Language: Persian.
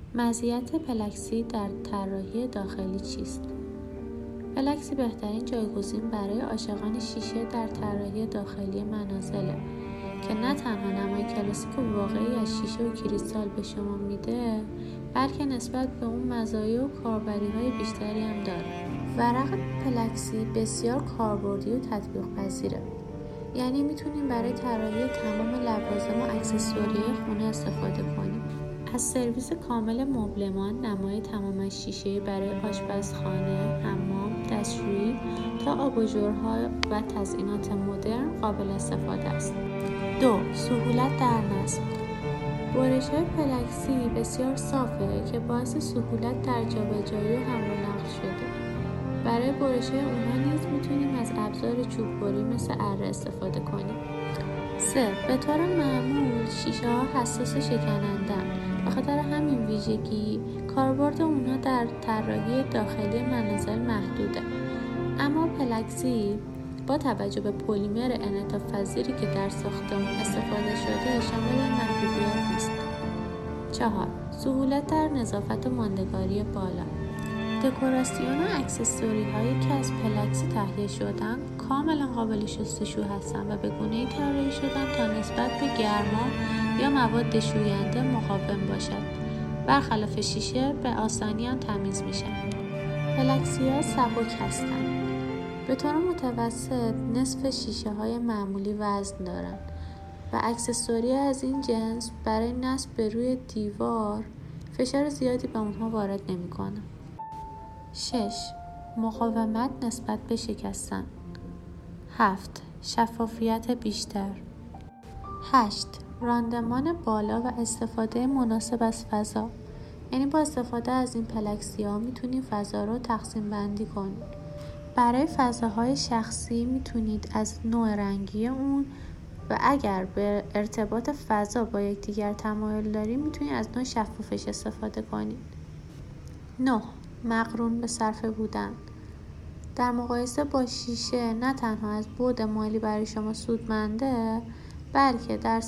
مزیت پلکسی در طراحی داخلی چیست؟ پلکسی بهترین جایگزین برای عاشقان شیشه در طراحی داخلی منازله که نه تنها نمای کلاسیک و واقعی از شیشه و کریستال به شما میده، بلکه نسبت به اون مزایا و کاربری‌های بیشتری هم داره. ورق پلکسی بسیار کاربردی و تطبیق پذیره. یعنی میتونیم برای طراحی تمام لوازم و اکسسوری‌های خونه استفاده کنیم. از سرویس کامل مبلمان، نمای تماما شیشه‌ای برای آشپزخانه، حمام، دستشویی تا آباژورها و تزیینات مدرن قابل استفاده است. 2. سهولت در نصب. برش‌های پلکسی بسیار صافه که باعث سهولت در جابجایی و حمل و نقل شده. برای برش‌های اونها نیز میتونیم از ابزار چوب‌بری مثل اره استفاده کنیم. 3. به طور معمول شیشه‌ها حساس شکننده‌اند. به خاطر همین ویژگی کاربرد اونها در طراحی داخلی منازل محدوده. اما پلکسی با توجه به پلیمر انعطاف‌پذیری که در ساختمون استفاده شده شامل این محدودیت نیست. 4. سهولت در نظافت و ماندگاری بالا. دکوراسیون و اکسسوری هایی که از پلکسی تهیه شدن کاملا قابل شستشو هستن و به گونه‌ای طراحی شدن تا نسبت به گرما یا مواد شوینده مقاوم باشد. برخلاف شیشه به آسانی هم تمیز میشن. پلکسی ها سبک هستن. به طور متوسط نصف شیشه های معمولی وزن دارن و اکسسوری از این جنس برای نصب به روی دیوار فشار زیادی به اونها وارد نمی‌کنه. 6. مقاومت نسبت به شکستن. 7. شفافیت بیشتر. 8. راندمان بالا و استفاده مناسب از فضا. یعنی با استفاده از این پلکسی ها میتونید فضا رو تقسیم بندی کنید. برای فضاهای شخصی میتونید از نوع رنگی اون و اگر به ارتباط فضا با یکدیگر تمایل دارید میتونید از نوع شفافش استفاده کنید. 9. مقرون به صرفه بودن. در مقایسه با شیشه نه تنها از بعد مالی برای شما سودمنده، بلکه در